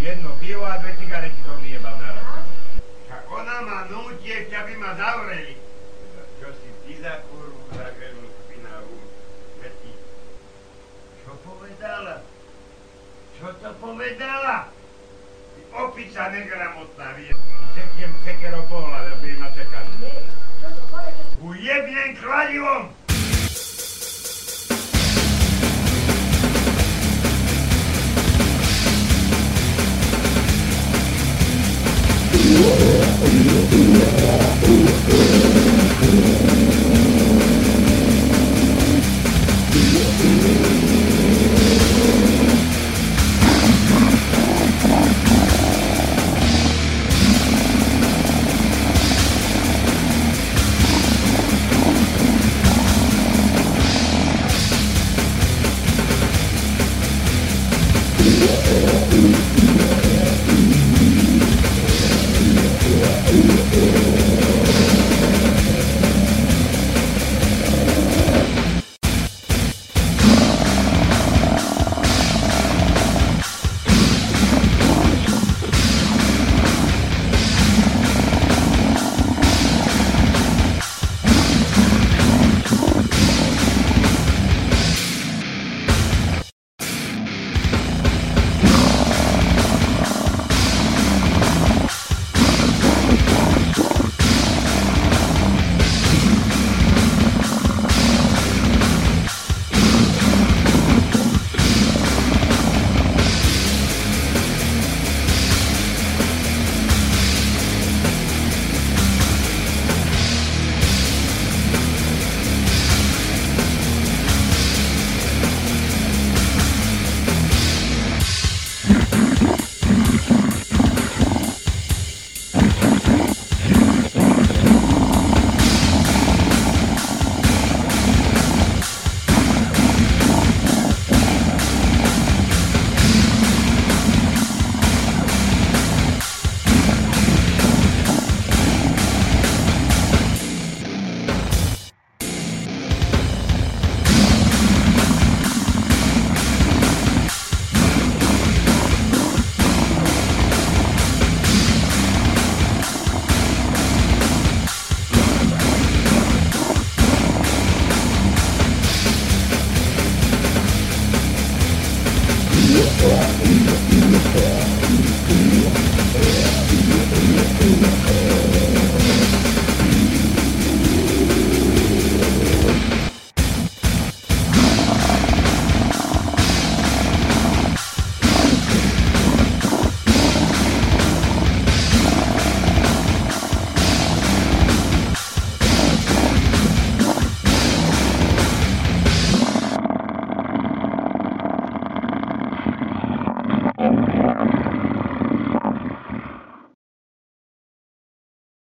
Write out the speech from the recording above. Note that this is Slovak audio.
Jedno pivo a 2 cigarety som vyjebal naraz. Však ona ma núti, ešte aby ma zavreli. Čo si ty za kurvu zagrenú špinavú? Čo povedala? Čo to povedala? Ty opica negramotná, vie. Sekiem sekerou pohľad, aby ma čakali. Ujebnem kladivom!